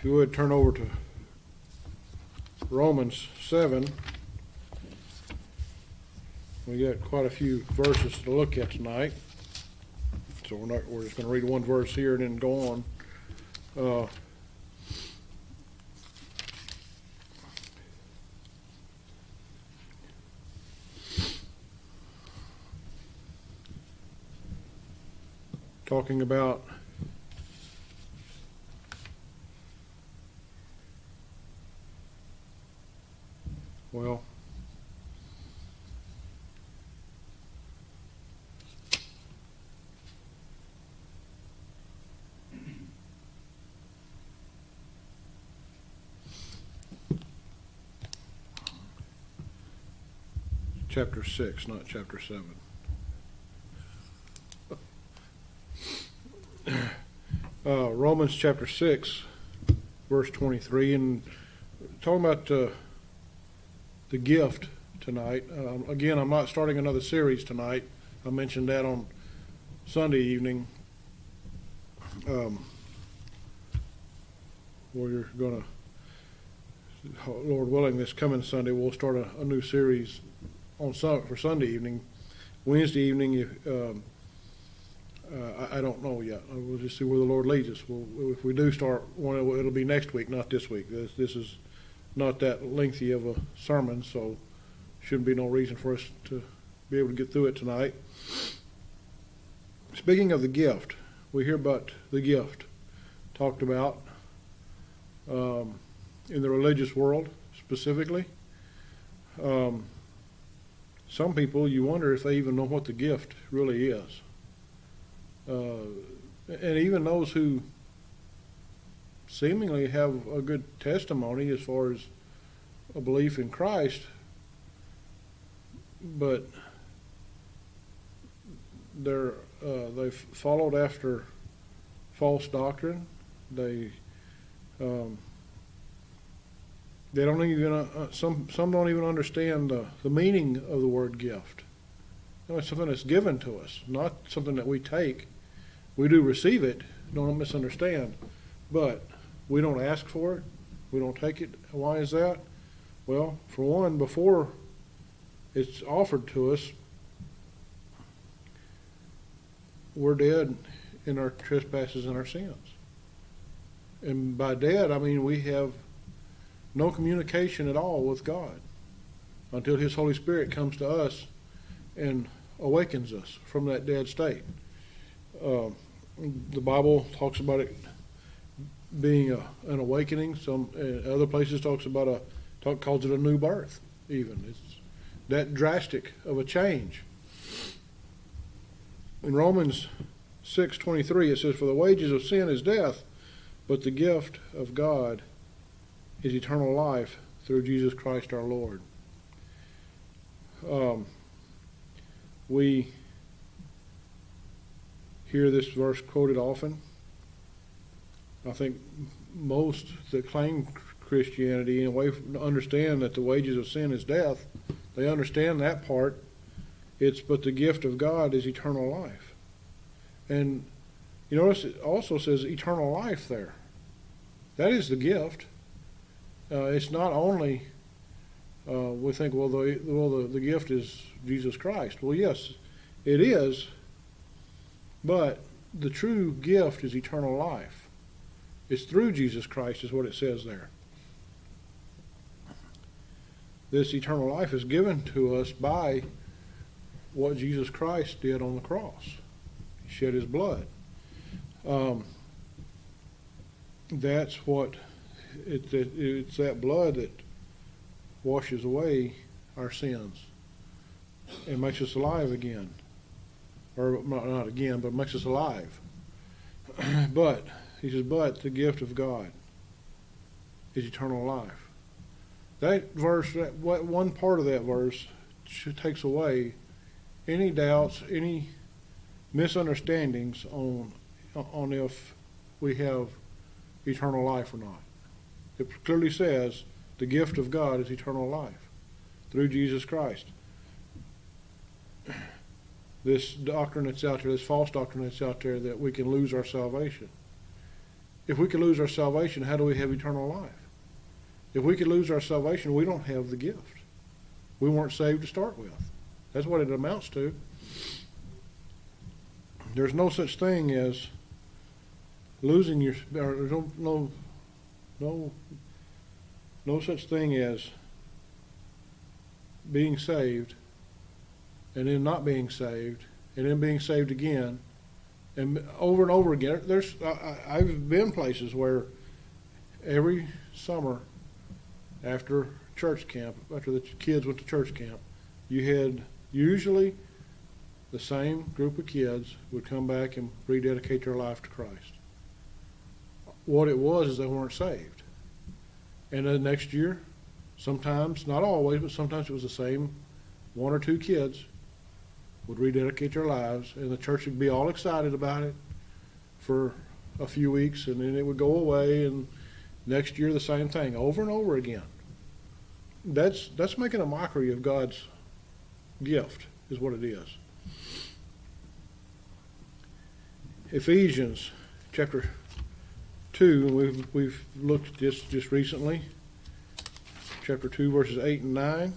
you would turn over to Romans 7. We got quite a few verses to look at tonight, so we're just going to read one verse here and then go on. Talking about chapter 6, not chapter 7. Romans chapter 6, verse 23, and talking about the gift tonight. Again, I'm not starting another series tonight. I mentioned that on Sunday evening. We're going to, Lord willing, this coming Sunday, we'll start a new series for Sunday evening. Wednesday evening, I don't know yet. We'll just see where the Lord leads us. If we do start one, it'll be next week, not this week. This is not that lengthy of a sermon, so shouldn't be no reason for us to be able to get through it tonight. Speaking of the gift, we hear about the gift talked about in the religious world specifically. Some people, you wonder if they even know what the gift really is. And even those who seemingly have a good testimony as far as a belief in Christ, but they've followed after false doctrine. They don't even some don't even understand the meaning of the word gift. It's something that's given to us, not something that we take. We do receive it, don't misunderstand, but we don't ask for it. We don't take it. Why is that? Well, for one, before it's offered to us, we're dead in our trespasses and our sins. And by dead, I mean we have no communication at all with God until His Holy Spirit comes to us and awakens us from that dead state. The Bible talks about it being an awakening. Some other places calls it a new birth. Even it's that drastic of a change. In Romans 6:23, it says, "For the wages of sin is death, but the gift of God is eternal life through Jesus Christ our Lord." We hear this verse quoted often. I think most that claim Christianity in a way understand that the wages of sin is death. They understand that part. But the gift of God is eternal life. And you notice it also says eternal life there. That is the gift. It's not only we think, the gift is Jesus Christ. Well, yes, it is. But the true gift is eternal life. It's through Jesus Christ is what it says there. This eternal life is given to us by what Jesus Christ did on the cross. He shed His blood. That's what it's that blood that washes away our sins and makes us alive again. Or not again, but makes us alive. But, he says, but the gift of God is eternal life. That verse, one part of that verse takes away any doubts, any misunderstandings on if we have eternal life or not. It clearly says the gift of God is eternal life through Jesus Christ. This doctrine that's out there, this false doctrine that's out there that we can lose our salvation. if we could lose our salvation, how do we have eternal life? If we could lose our salvation, we don't have the gift. We weren't saved to start with. That's what it amounts to. There's no such thing as losing your, or there's no such thing as being saved and then not being saved and then being saved again and over again. I've been places where every summer after church camp, after the kids went to church camp, you had usually the same group of kids would come back and rededicate their life to Christ. What it was is they weren't saved. And then next year, sometimes, not always, but sometimes it was the same one or two kids would rededicate their lives, and the church would be all excited about it for a few weeks, and then it would go away, and next year the same thing, over and over again. That's making a mockery of God's gift, is what it is. Ephesians chapter 2, we've looked at this just recently. Chapter 2, verses 8 and 9.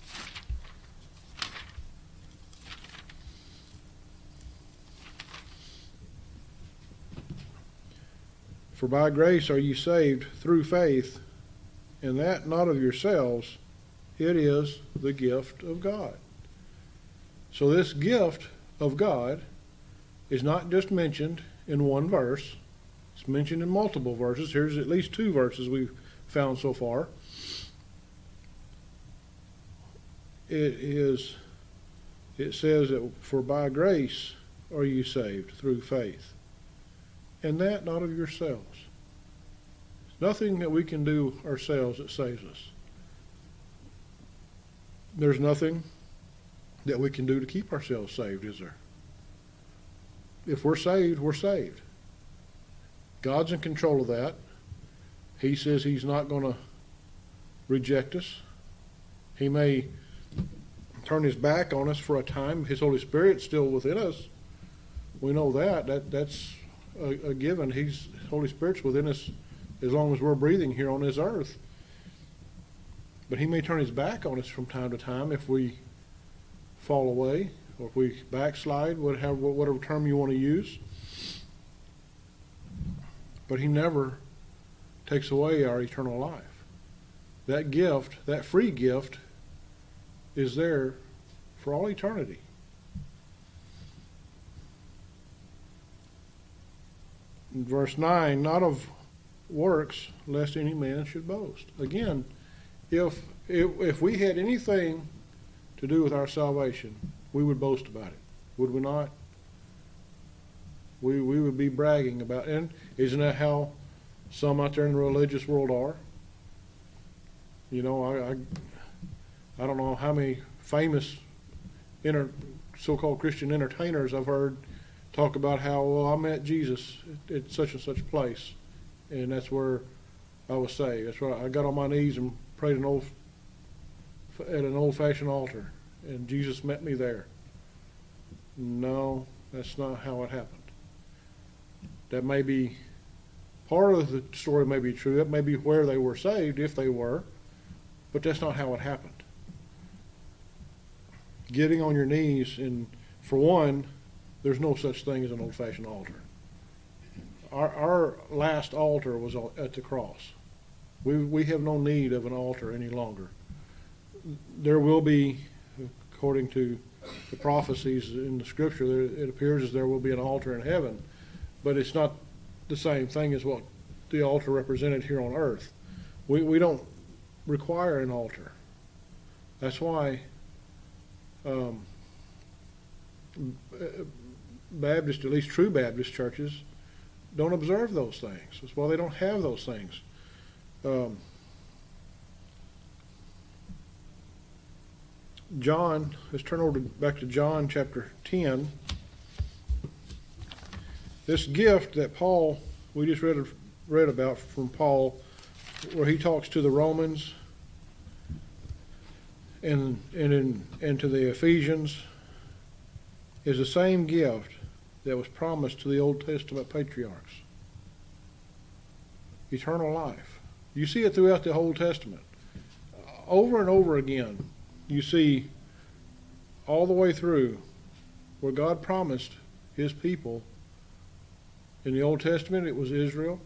For by grace are ye saved through faith, and that not of yourselves, it is the gift of God. So this gift of God is not just mentioned in one verse. It's mentioned in multiple verses. Here's at least 2 verses we've found so far. It says that for by grace are you saved through faith, and that not of yourselves. There's nothing that we can do ourselves that saves us. There's nothing that we can do to keep ourselves saved, is there? If we're saved, we're saved. God's in control of that. He says he's not going to reject us. He may turn his back on us for a time. His Holy Spirit's still within us. We know that's a given. Holy Spirit's within us as long as we're breathing here on this earth. But he may turn his back on us from time to time if we fall away or if we backslide, whatever term you want to use. But he never takes away our eternal life. That gift, that free gift, is there for all eternity. In verse 9, not of works, lest any man should boast. Again, if we had anything to do with our salvation, we would boast about it, would we not? We would be bragging about it. And isn't that how some out there in the religious world are? You know, I don't know how many famous so-called Christian entertainers I've heard talk about how, well, I met Jesus at such and such place, and that's where I was saved. That's where I got on my knees and prayed at an old-fashioned altar, and Jesus met me there. No, that's not how it happened. That may be part of the story, may be true. That may be where they were saved, if they were, but that's not how it happened. Getting on your knees, and for one, there's no such thing as an old-fashioned altar. Our last altar was at the cross. We have no need of an altar any longer. There will be, according to the prophecies in the Scripture, it appears as there will be an altar in heaven, but it's not the same thing as what the altar represented here on earth. We don't require an altar. That's why Baptist, at least true Baptist churches, don't observe those things. That's why they don't have those things. John, let's turn over back to John chapter 10. This gift that we just read about from Paul, where he talks to the Romans and to the Ephesians, is the same gift that was promised to the Old Testament patriarchs. eternal life. You see it throughout the Old Testament. Over and over again, you see all the way through where God promised his people. In the Old Testament, it was Israel.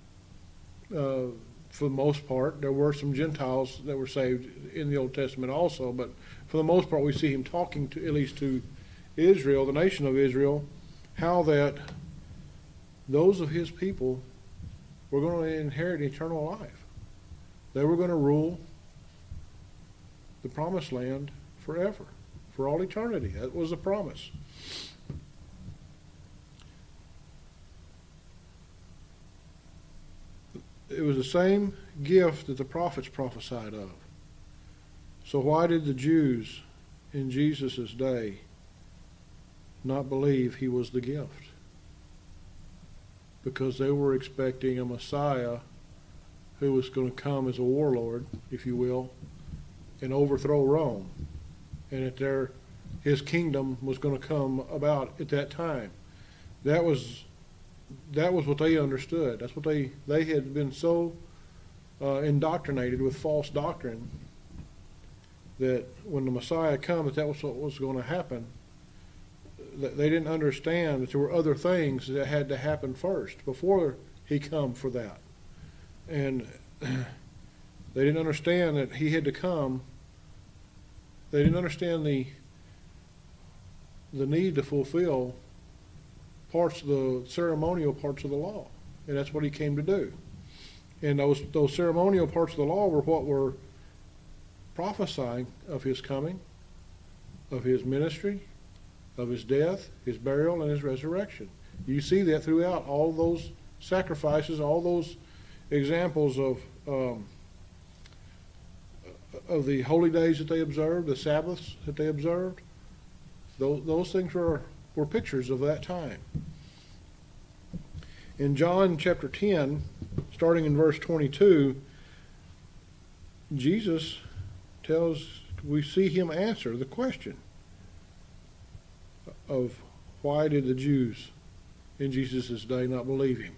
For the most part, there were some Gentiles that were saved in the Old Testament also, but for the most part, we see him talking to, at least to Israel, the nation of Israel, how that those of his people were going to inherit eternal life. They were going to rule the promised land forever, for all eternity. That was the promise. It was the same gift that the prophets prophesied of. So why did the Jews in Jesus' day not believe he was the gift? Because they were expecting a Messiah who was going to come as a warlord, if you will, and overthrow Rome. And that his kingdom was going to come about at that time. That was what they understood. That's what they had been so indoctrinated with false doctrine that when the Messiah comes, that was what was going to happen. They didn't understand that there were other things that had to happen first before he come for that. And they didn't understand that he had to come. They didn't understand the need to fulfill parts of the ceremonial parts of the law. And that's what he came to do. And those ceremonial parts of the law were what were prophesying of his coming, of his ministry, of his death, his burial, and his resurrection. You see that throughout all those sacrifices, all those examples of the holy days that they observed, the Sabbaths that they observed. Those things were pictures of that time. In John chapter 10, starting in verse 22, Jesus we see him answer the question of why did the Jews in Jesus' day not believe him.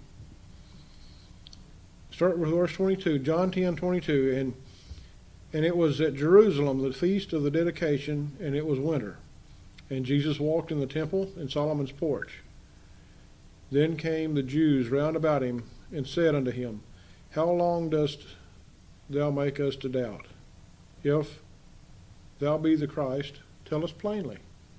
Start with verse 22, John 10:22, and it was at Jerusalem, the feast of the dedication, and it was winter. And Jesus walked in the temple in Solomon's porch. Then came the Jews round about him and said unto him, How long dost thou make us to doubt? If thou be the Christ, tell us plainly.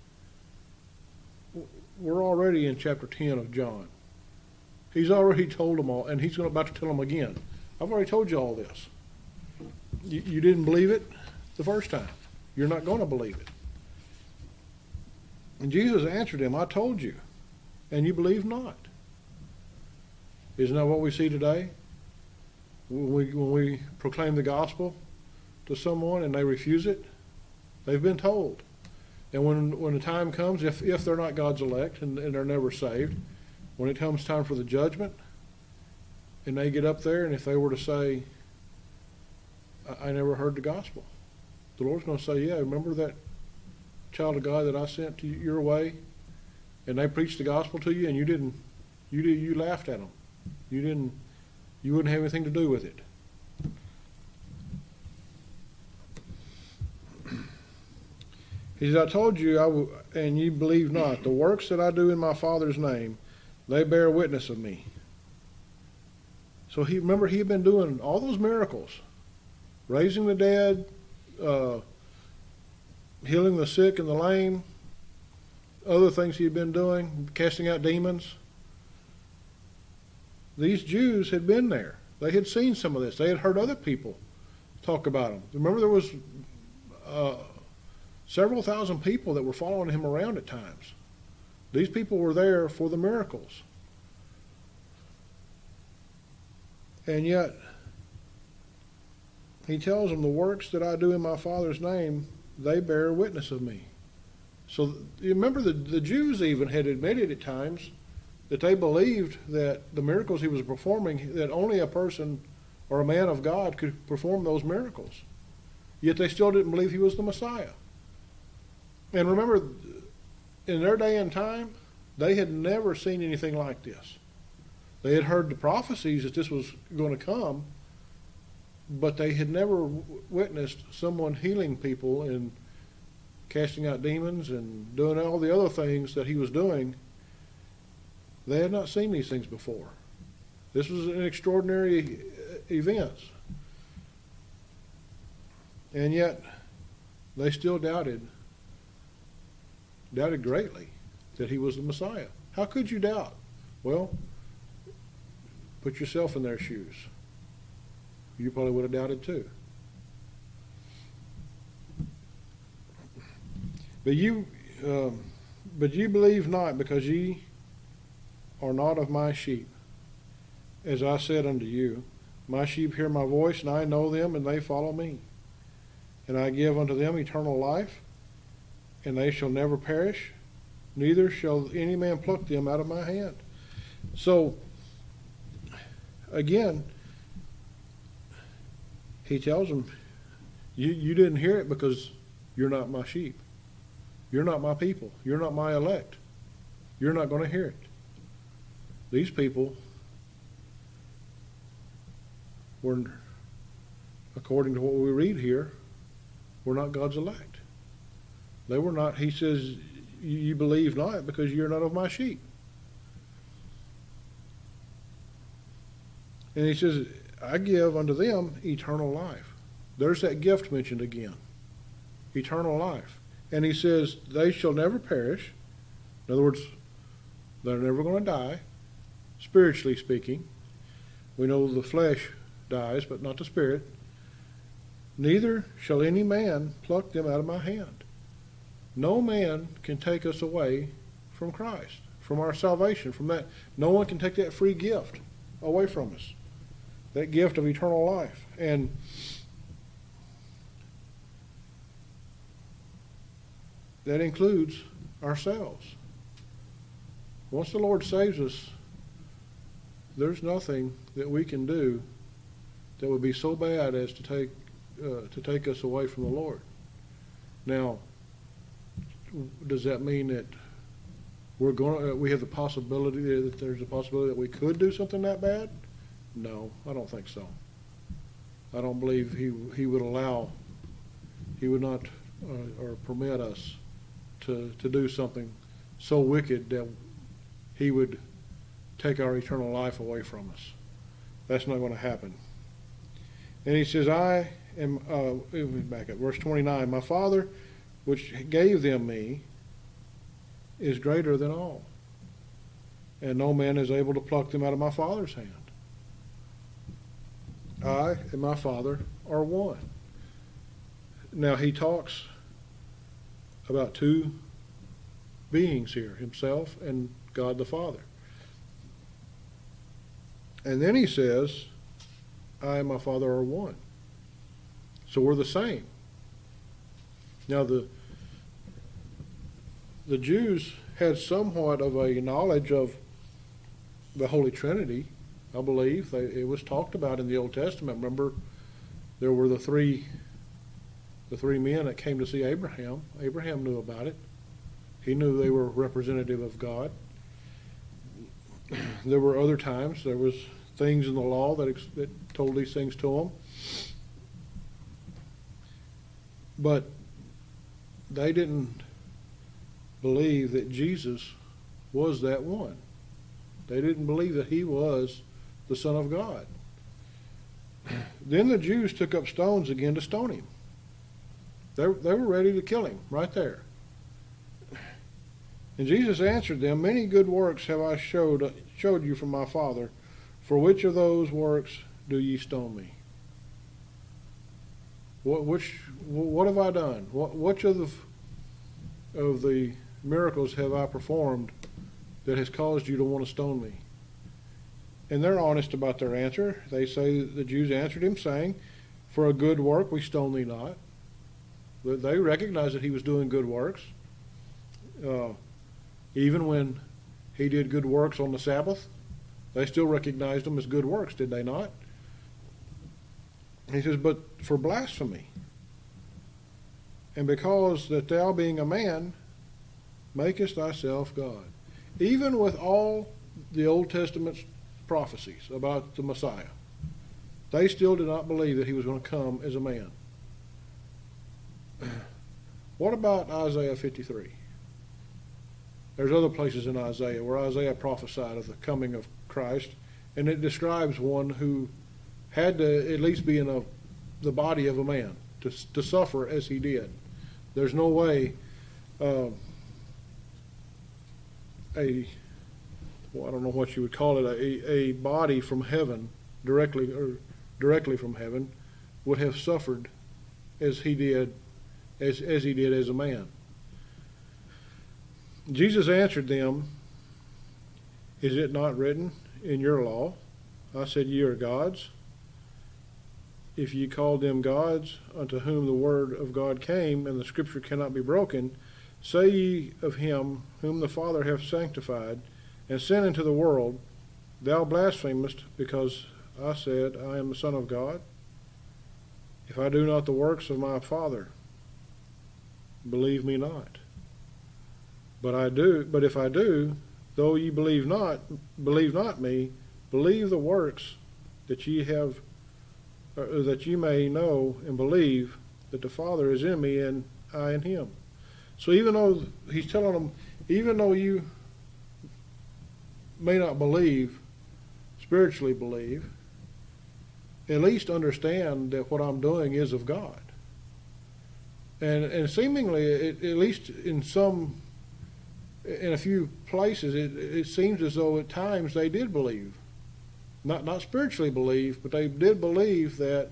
We're already in chapter 10 of John. He's already told them all, and he's about to tell them again. I've already told you all this. You didn't believe it the first time. You're not going to believe it. And Jesus answered him, I told you, and you believe not. Isn't that what we see today? When we proclaim the gospel to someone and they refuse it, they've been told. And when the time comes, if they're not God's elect and they're never saved, when it comes time for the judgment, and they get up there, and if they were to say, I never heard the gospel, the Lord's going to say, yeah, remember that child of God that I sent to your way, and they preached the gospel to you, and you laughed at them. You wouldn't have anything to do with it. He said, I told you, and you believe not. The works that I do in my Father's name, they bear witness of me. So he had been doing all those miracles, raising the dead, healing the sick and the lame, other things he had been doing, casting out demons. These Jews had been there. They had seen some of this. They had heard other people talk about him. Remember, there was several thousand people that were following him around at times. These people were there for the miracles. And yet, he tells them, the works that I do in my Father's name, they bear witness of me. So you remember the Jews even had admitted at times that they believed that the miracles he was performing, that only a person or a man of God could perform those miracles. Yet they still didn't believe he was the Messiah. And remember, in their day and time, they had never seen anything like this. They had heard the prophecies that this was going to come, but they had never witnessed someone healing people and casting out demons and doing all the other things that he was doing. They had not seen these things before. This was an extraordinary event. And yet, they still doubted greatly that he was the Messiah. How could you doubt? Well, put yourself in their shoes. You probably would have doubted too. But you believe not, because ye are not of my sheep. As I said unto you, my sheep hear my voice, and I know them, and they follow me. And I give unto them eternal life, and they shall never perish, neither shall any man pluck them out of my hand. So, again, he tells them, you didn't hear it because you're not my sheep. You're not my people. You're not my elect. You're not going to hear it. These people were, according to what we read here, were not God's elect. They were not. He says, you believe not because you're not of my sheep. And he says, I give unto them eternal life. There's that gift mentioned again. Eternal life. And he says, they shall never perish. In other words, they're never going to die, spiritually speaking. We know the flesh dies, but not the spirit. Neither shall any man pluck them out of my hand. No man can take us away from Christ, from our salvation, from that. No one can take that free gift away from us, that gift of eternal life. And that includes ourselves. Once the Lord saves us, there's nothing that we can do that would be so bad as to take us away from the Lord. Now, does that mean that we have the possibility that there's a possibility that we could do something that bad? No, I don't think so. I don't believe he would allow, he would not or permit us to do something so wicked that he would take our eternal life away from us. That's not going to happen. And he says, I am, back up, verse 29, my Father, which gave them me, is greater than all, and no man is able to pluck them out of my Father's hand. I and my Father are one. Now he talks about two beings here, himself and God the Father. And then he says, I and my Father are one. So we're the same. Now the Jews had somewhat of a knowledge of the Holy Trinity, I believe. It was talked about in the Old Testament. Remember, there were the three men that came to see Abraham. Abraham knew about it. He knew they were representative of God. There were other times, there was things in the law that told these things to them. But they didn't believe that Jesus was that one. They didn't believe that he was the Son of God. Then the Jews took up stones again to stone him. They were ready to kill him right there. And Jesus answered them, many good works have I showed you from my Father. For which of those works do ye stone me? What have I done? Which of the miracles have I performed that has caused you to want to stone me? And they're honest about their answer. They say, the Jews answered him, saying, for a good work we stone thee not. They recognized that he was doing good works. Even when he did good works on the Sabbath, they still recognized them as good works, did they not? He says, but for blasphemy, and because that thou being a man, makest thyself God. Even with all the Old Testament's prophecies about the Messiah. They still did not believe that he was going to come as a man. What about Isaiah 53? There's other places in Isaiah where Isaiah prophesied of the coming of Christ, and it describes one who had to at least be in the body of a man to suffer as he did. There's no way I don't know what you would call it, a body from heaven, directly from heaven, would have suffered as he did as a man. Jesus answered them, "Is it not written in your law, I said ye are gods? If ye called them gods, unto whom the word of God came, and the scripture cannot be broken, say ye of him whom the Father hath sanctified, and sent into the world, thou blasphemest, because I said, I am the Son of God? If I do not the works of my Father, believe me not. But if I do, though ye believe not me, believe the works that ye have, that ye may know and believe that the Father is in me and I in him." So even though he's telling them, even though you may not believe, spiritually believe, at least understand that what I'm doing is of God. And seemingly, at least in a few places, it seems as though at times they did believe. Not spiritually believe, but they did believe that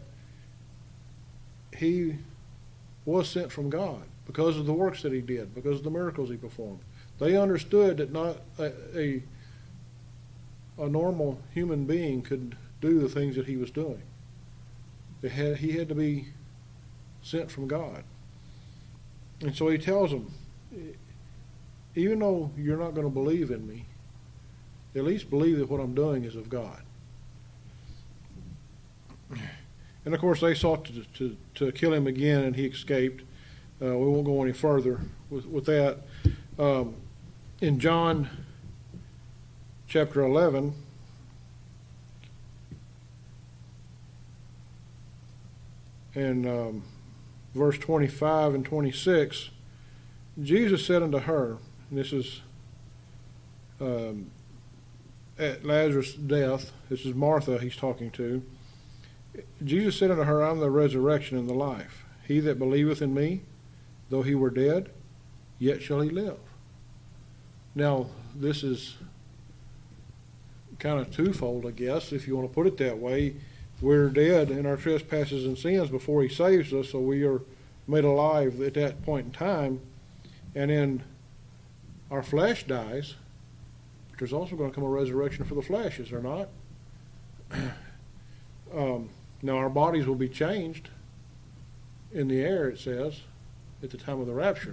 he was sent from God because of the works that he did, because of the miracles he performed. They understood that not a normal human being could do the things that he was doing. He had to be sent from God. And so he tells them, even though you're not going to believe in me, at least believe that what I'm doing is of God. And of course they sought to kill him again, and he escaped. We won't go any further with that. In John chapter 11, and verse 25 and 26, Jesus said unto her, and this is at Lazarus' death, this is Martha he's talking to. Jesus said unto her, I am the resurrection and the life. He that believeth in me, though he were dead, yet shall he live. Now, this is kind of twofold, I guess, if you want to put it that way. We're dead in our trespasses and sins before he saves us, so we are made alive at that point in time. And then our flesh dies, but there's also going to come a resurrection for the flesh, is there not? Now, our bodies will be changed in the air, it says, at the time of the rapture.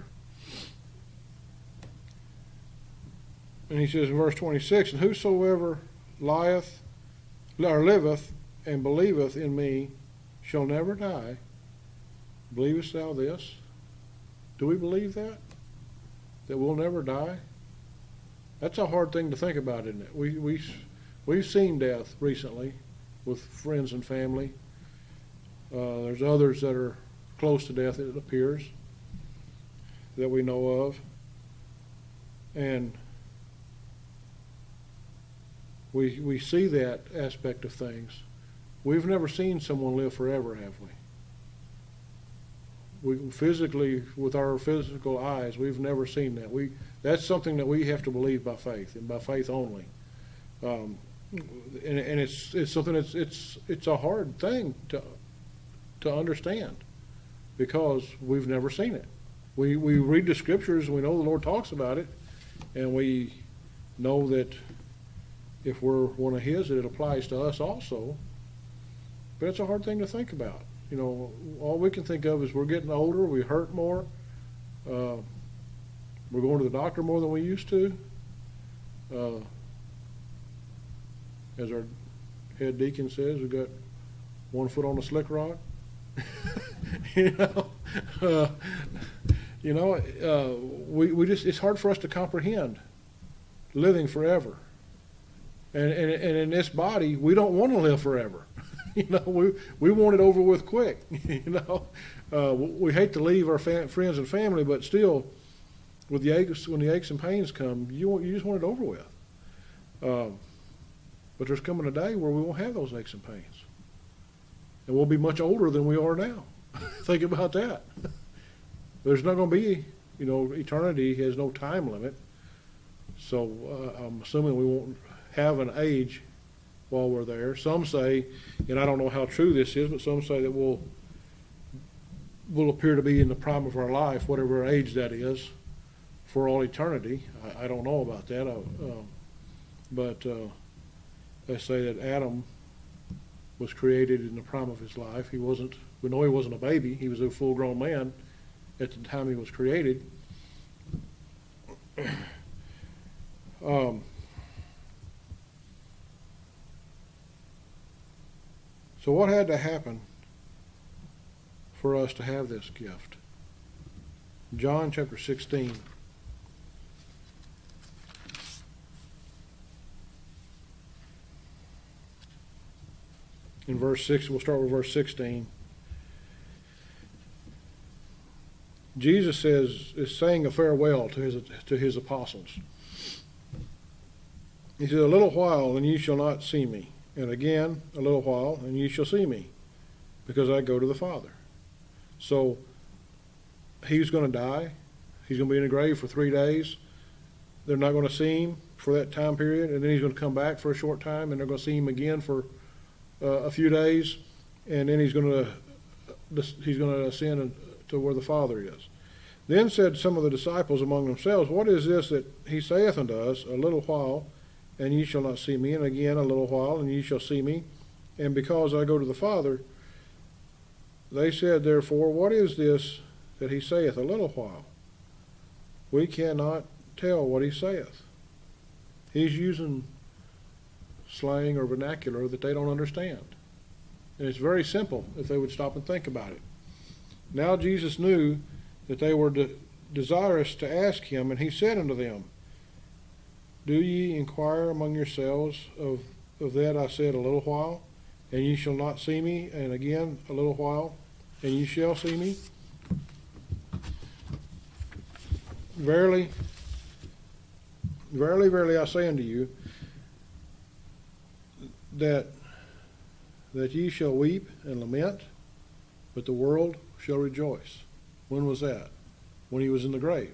And he says in verse 26, and whosoever liveth and believeth in me shall never die. Believest thou this? Do we believe that? That we'll never die? That's a hard thing to think about, isn't it? We've seen death recently with friends and family. There's others that are close to death, it appears, that we know of. And we see that aspect of things. We've never seen someone live forever, have we? We physically, with our physical eyes, we've never seen that. That's something that we have to believe by faith, and by faith only. And it's something it's a hard thing to understand, because we've never seen it. We read the scriptures, we know the Lord talks about it, and we know that if we're one of his, that it applies to us also. But it's a hard thing to think about. You know, all we can think of is we're getting older, we hurt more, we're going to the doctor more than we used to. As our head deacon says, we've got one foot on the slick rock. We just, it's hard for us to comprehend living forever. And in this body, we don't want to live forever. We want it over with quick. We hate to leave our friends and family, but still, with the aches, when the aches and pains come, you just want it over with. But there's coming a day where we won't have those aches and pains, and we'll be much older than we are now. Think about that. There's not going to be, eternity has no time limit. So I'm assuming we won't have an age while we're there. Some say, and I don't know how true this is, but some say that we'll appear to be in the prime of our life, whatever age that is, for all eternity. I don't know about that. But they say that Adam was created in the prime of his life. We know he wasn't a baby. He was a full-grown man at the time he was created. So what had to happen for us to have this gift? John chapter 16. In verse 6, we'll start with verse 16. Jesus is saying a farewell to his apostles. He says, "A little while, and ye shall not see me. And again, a little while, and ye shall see me, because I go to the Father." So, he's going to die. He's going to be in the grave for 3 days. They're not going to see him for that time period, and then he's going to come back for a short time, and they're going to see him again for a few days, and then he's going to ascend to where the Father is. Then said some of the disciples among themselves, "What is this that he saith unto us, a little while, and ye shall not see me, and again a little while, and ye shall see me, and because I go to the Father?" They said, therefore, "What is this that he saith, a little while? We cannot tell what he saith." He's using slang or vernacular that they don't understand. And it's very simple if they would stop and think about it. Now Jesus knew that they were desirous to ask him, and he said unto them, "Do ye inquire among yourselves of that I said a little while, and ye shall not see me, and again a little while, and ye shall see me? Verily, verily, verily, I say unto you, that ye shall weep and lament, but the world shall rejoice." When was that? When he was in the grave.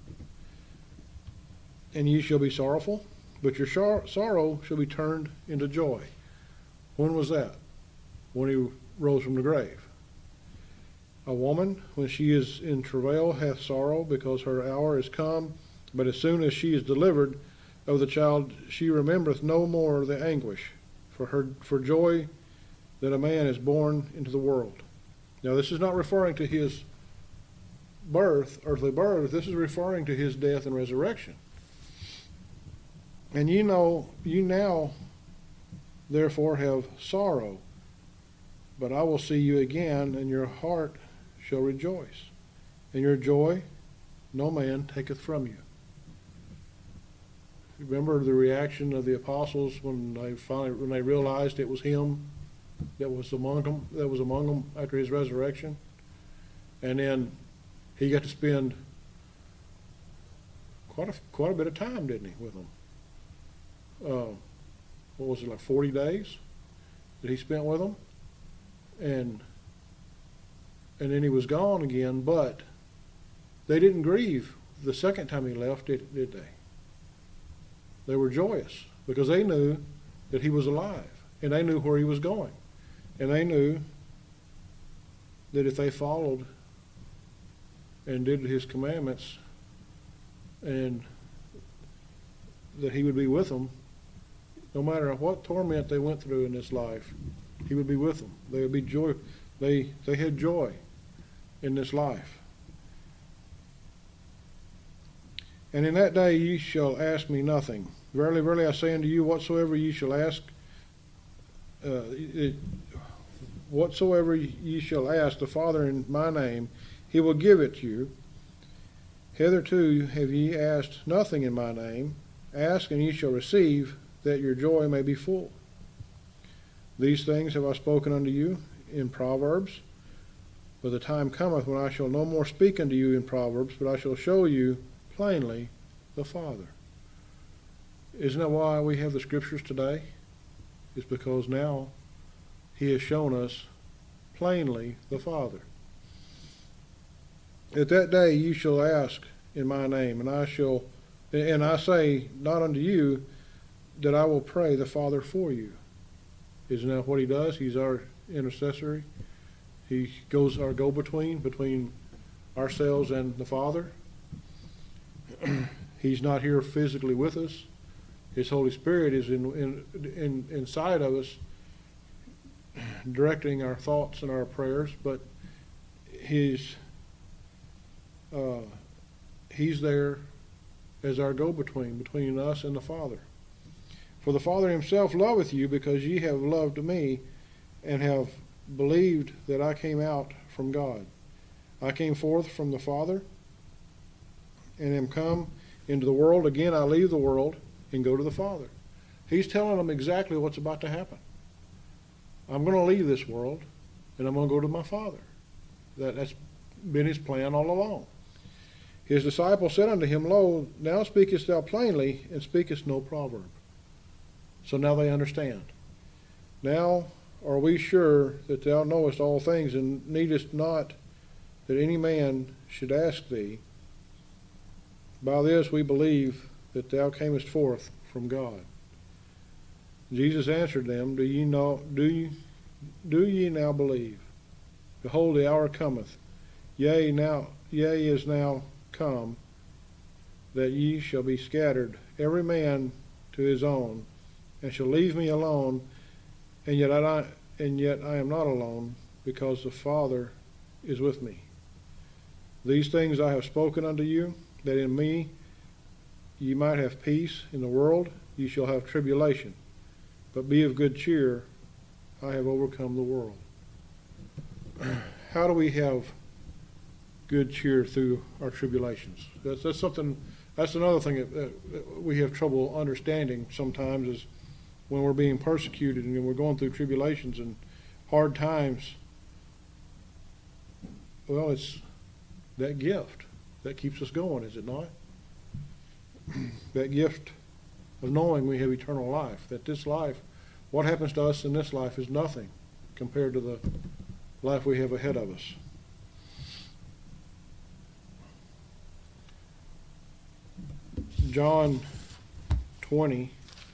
"And ye shall be sorrowful, but your sorrow shall be turned into joy." When was that? When he rose from the grave. "A woman, when she is in travail, hath sorrow, because her hour is come. But as soon as she is delivered of the child, she remembereth no more the anguish for joy that a man is born into the world." Now, this is not referring to his earthly birth. This is referring to his death and resurrection. "And you now therefore have sorrow, but I will see you again, and your heart shall rejoice, and your joy no man taketh from you." Remember the reaction of the apostles when they realized it was him that was among them after his resurrection, and then he got to spend quite a bit of time, didn't he, with them? What was it, like 40 days that he spent with them? And then he was gone again, but they didn't grieve the second time he left, did they? They were joyous because they knew that he was alive, and they knew where he was going, and they knew that if they followed and did his commandments, and that he would be with them, no matter what torment they went through in this life, he would be with them. They would be joy. They had joy in this life. "And in that day ye shall ask me nothing. Verily, verily, I say unto you, whatsoever ye shall ask, whatsoever ye shall ask the Father in my name, he will give it you. Hitherto have ye asked nothing in my name. Ask, and ye shall receive, that your joy may be full. These things have I spoken unto you in Proverbs, but the time cometh when I shall no more speak unto you in Proverbs, but I shall show you plainly the Father. Isn't that why we have the Scriptures today? It's because now He has shown us plainly the Father. At that day you shall ask in my name, and I say not unto you that I will pray the Father for you. Isn't that what He does? He's our intercessory. He goes our go-between between ourselves and the Father. He's not here physically with us. His Holy Spirit is inside of us, directing our thoughts and our prayers, but He's there as our go-between between us and the Father. For the Father Himself loveth you, because ye have loved me, and have believed that I came out from God. I came forth from the Father, and am come into the world. Again I leave the world and go to the Father. He's telling them exactly what's about to happen. I'm going to leave this world, and I'm going to go to my Father. That's been His plan all along. His disciples said unto Him, Lo, now speakest thou plainly, and speakest no proverb. So now they understand. Now are we sure that thou knowest all things, and needest not that any man should ask thee. By this we believe that thou camest forth from God. Jesus answered them, Do ye now believe? Behold, the hour cometh, yea, is now come, that ye shall be scattered, every man to his own, and shall leave me alone, and yet I am not alone, because the Father is with me. These things I have spoken unto you, that in me ye might have peace. In the world ye shall have tribulation, but be of good cheer, I have overcome the world. How do we have good cheer through our tribulations? That's another thing that we have trouble understanding sometimes, is when we're being persecuted and we're going through tribulations and hard times. Well, it's that gift that keeps us going, is it not? That gift of knowing we have eternal life, that this life, what happens to us in this life is nothing compared to the life we have ahead of us. John 20.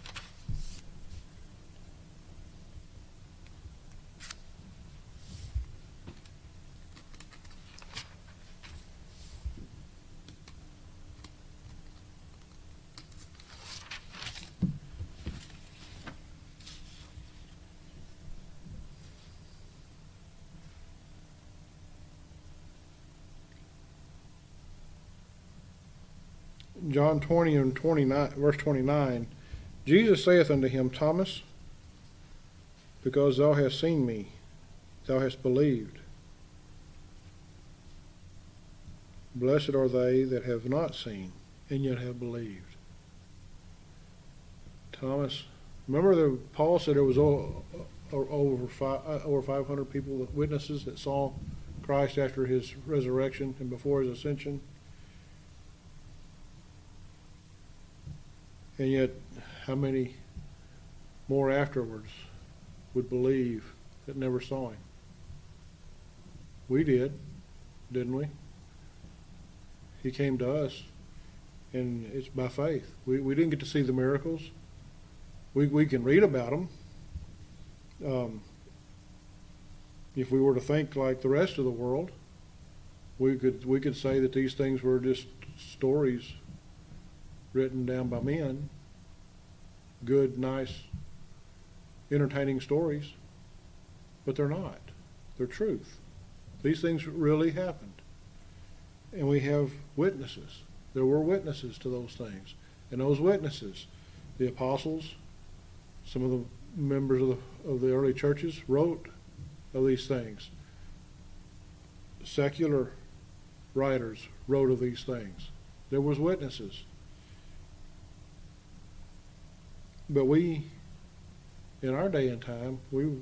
John 20 and 29, verse 29, Jesus saith unto him, Thomas, because thou hast seen me, thou hast believed. Blessed are they that have not seen, and yet have believed. Thomas, remember that Paul said there was over 500 people, witnesses, that saw Christ after His resurrection and before His ascension. And yet, how many more afterwards would believe that never saw Him? We did, didn't we? He came to us, and it's by faith. We didn't get to see the miracles. We can read about them. If we were to think like the rest of the world, we could say that these things were just stories written down by men, good, nice, entertaining stories, but they're not. They're truth. These things really happened, and we have witnesses. There were witnesses to those things, and those witnesses, the apostles, some of the members of the early churches, wrote of these things. Secular writers wrote of these things. There was witnesses. But we, in our day and time,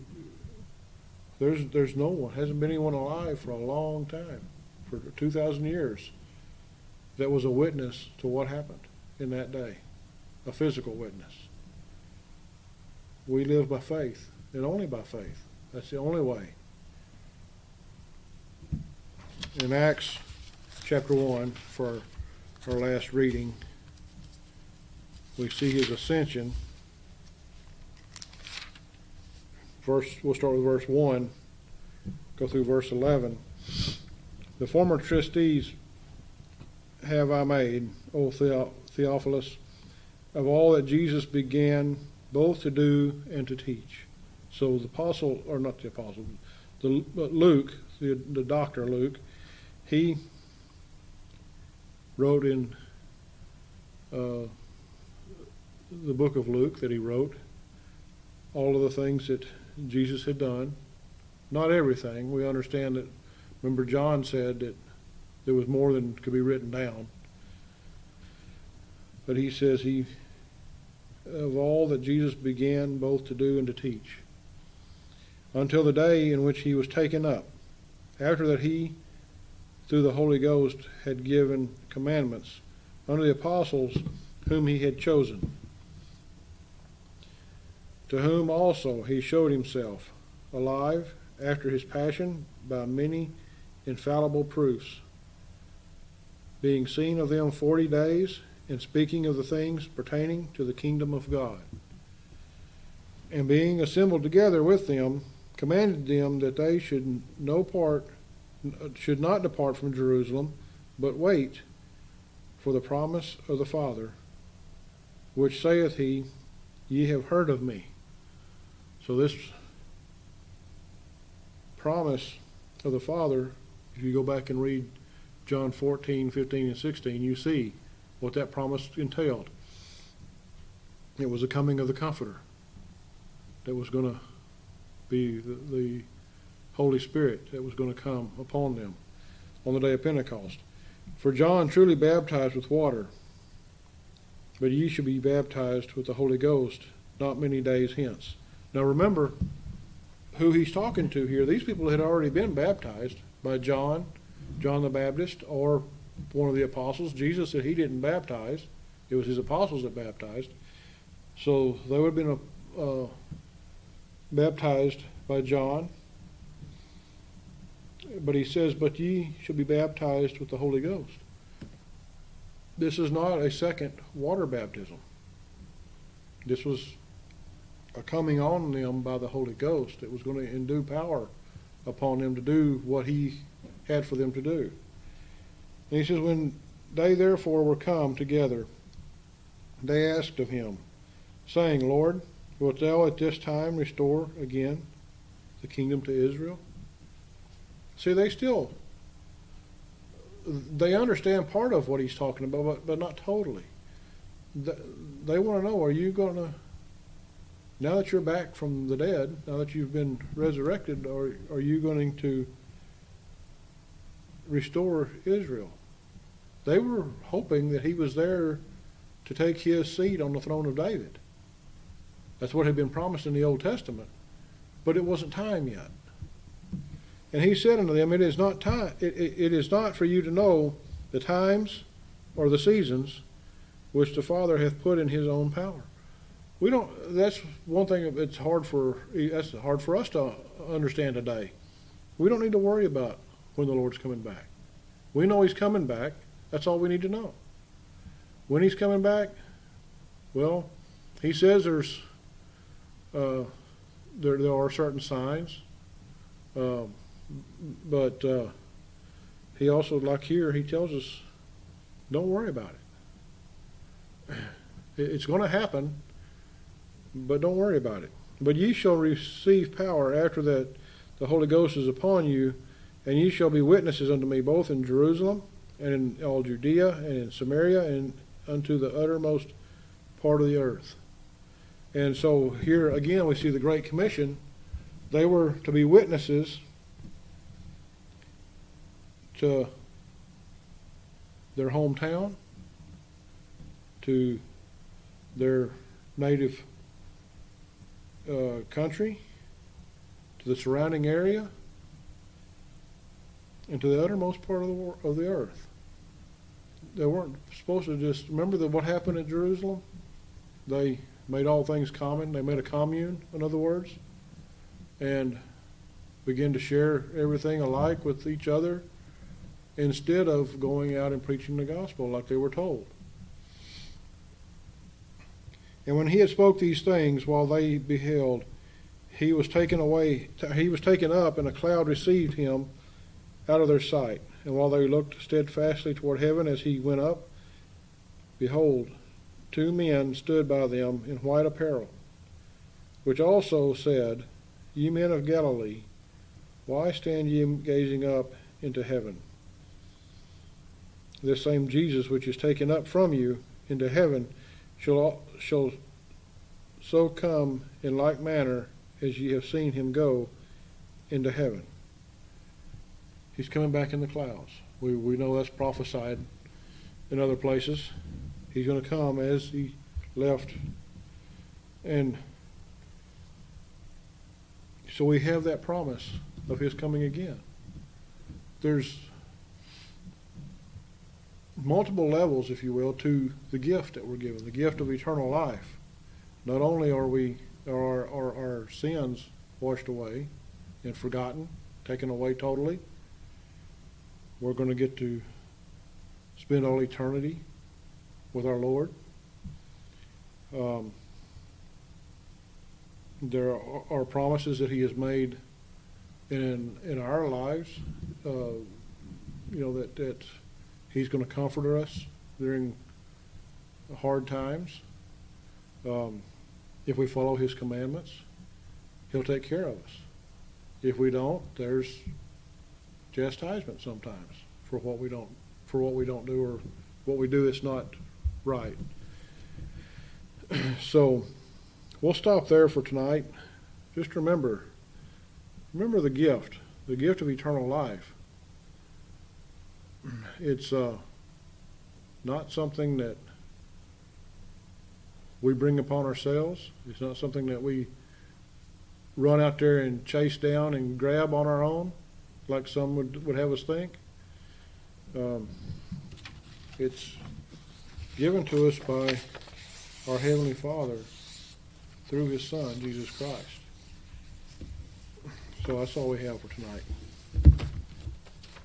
there's no one, hasn't been anyone alive for a long time, for 2,000 years, that was a witness to what happened in that day, a physical witness. We live by faith, and only by faith. That's the only way. In Acts chapter 1, for our last reading, we see his ascension. We'll start with verse 1, go through verse 11. The former trustees have I made, O Theophilus, of all that Jesus began both to do and to teach. So the apostle, or not the apostle, but Luke, the doctor Luke, he wrote in the book of Luke that he wrote all of the things that Jesus had done. Not everything. We understand that, remember John said that there was more than could be written down. But he says of all that Jesus began both to do and to teach, until the day in which he was taken up. After that he, through the Holy Ghost, had given commandments unto the apostles whom he had chosen, to whom also he showed himself alive after his passion by many infallible proofs, being seen of them 40 days, and speaking of the things pertaining to the kingdom of God. And being assembled together with them, commanded them that they should not depart from Jerusalem, but wait for the promise of the Father, which saith he, Ye have heard of me. So this promise of the Father, if you go back and read John 14, 15, and 16, you see what that promise entailed. It was the coming of the Comforter that was going to be the Holy Spirit that was going to come upon them on the day of Pentecost. For John truly baptized with water, but ye shall be baptized with the Holy Ghost not many days hence. Now remember who he's talking to here. These people had already been baptized by John the Baptist, or one of the apostles. Jesus said he didn't baptize. It was his apostles that baptized. So they would have been baptized by John. But he says, but ye shall be baptized with the Holy Ghost. This is not a second water baptism. This was a coming on them by the Holy Ghost that was going to endue power upon them to do what he had for them to do. And he says, when they therefore were come together, they asked of him, saying, Lord, wilt thou at this time restore again the kingdom to Israel? See, they understand part of what he's talking about, but not totally. They want to know, are you going to, now that you're back from the dead, now that you've been resurrected, are you going to restore Israel? They were hoping that he was there to take his seat on the throne of David. That's what had been promised in the Old Testament, but it wasn't time yet. And he said unto them, it is not time. It is not for you to know the times or the seasons which the Father hath put in his own power. We don't. That's one thing. That's hard for us to understand today. We don't need to worry about when the Lord's coming back. We know he's coming back. That's all we need to know. When he's coming back, well, he says there are certain signs, but he also, like here, he tells us, don't worry about it. It's going to happen, but don't worry about it. But ye shall receive power after that the Holy Ghost is upon you, and ye shall be witnesses unto me both in Jerusalem and in all Judea and in Samaria and unto the uttermost part of the earth. And so here again we see the Great Commission. They were to be witnesses to their hometown, to their native country, to the surrounding area, and to the uttermost part of the earth. They weren't supposed to just remember that what happened at Jerusalem. They made all things common. They made a commune, in other words, and began to share everything alike with each other instead of going out and preaching the gospel like they were told. And when he had spoke these things, while they beheld, he was taken up, and a cloud received him out of their sight. And while they looked steadfastly toward heaven as he went up, behold, two men stood by them in white apparel, which also said, Ye men of Galilee, why stand ye gazing up into heaven? This same Jesus which is taken up from you into heaven shall so come in like manner as ye have seen him go into heaven. He's coming back in the clouds. We know that's prophesied in other places. He's going to come as he left. And so we have that promise of his coming again. There's multiple levels, if you will, to the gift that we're given, the gift of eternal life. Not only are our sins washed away and forgotten, taken away totally, we're going to get to spend all eternity with our Lord. There are promises that he has made in our lives, that he's going to comfort us during hard times. If we follow his commandments, he'll take care of us. If we don't, there's chastisement sometimes for what we don't do, or what we do that's not right. So we'll stop there for tonight. Just remember the gift of eternal life. It's not something that we bring upon ourselves. It's not something that we run out there and chase down and grab on our own, like some would have us think. It's given to us by our Heavenly Father through his Son, Jesus Christ. So that's all we have for tonight.